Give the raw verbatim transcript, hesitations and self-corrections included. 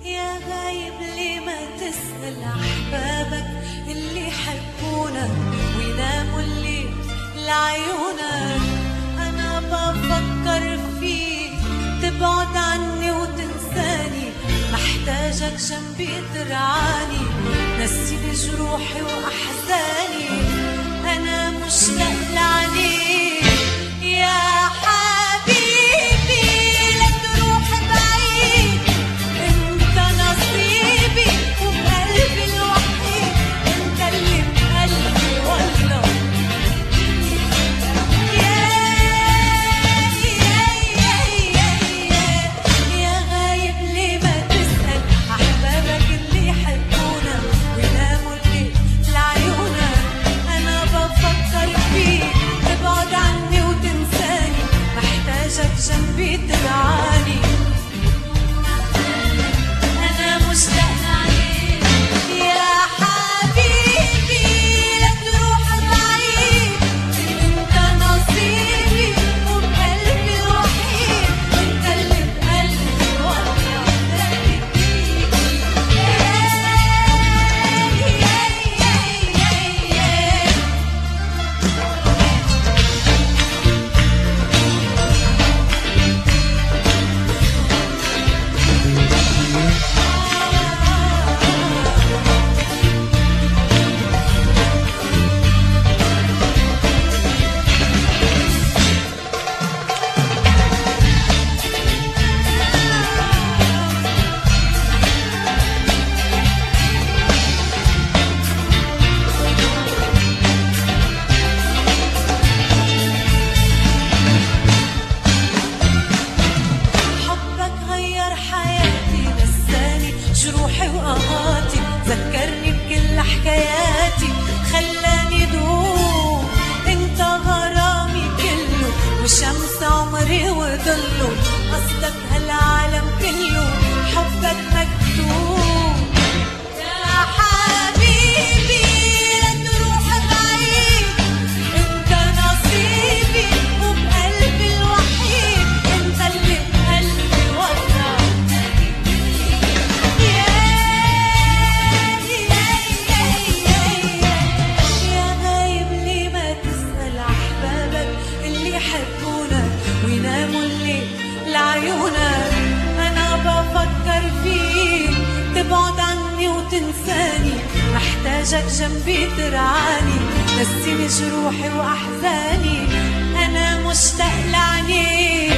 يا غايب ليه ما تسأل أحبابك اللي يحبونك ويناموا الليل لعيونك. أنا بفكر فيك تبعد عني وتنساني، محتاجك جنبي ترعاني، نسيني جروحي وأحزاني. أنا مشتاق لعنيك يا حبيبي، لا تروح بعيد، انت نصيبي وبقلبي الوحيد، انت اللي بقلبي والله. يا يا يا يا يا غايب ليه ما تسأل أحبابك اللي يحبونا ويناموا الليل لعيونك. أنا بفكر فيك تبعد عني وتنساني، محتاجك جنبي ترعاني. أنا مشتاق لعنيك يا حبيبي، لا تروح بعيد، انت نصيبي وبقلبي الوحيد، انت اللي بقلبي والله. جروحي وقهاتي، ذكرني بكل حكاياتي، خلاني دوم. انت غرامي كله وشمس عمري وضله، قصدك هالعالم كله، حبك مكتوب. يا حبيبي لا تروح بعيد، انت نصيبي وبقلبي الوحيد، انت اللي بقلبي والله. ويناموا الليل لعيونك. أنا بفكر فيك تبعد عني وتنساني، محتاجك جنبي ترعاني، نسيني جروحي وأحزاني. أنا مشتاق لعنيك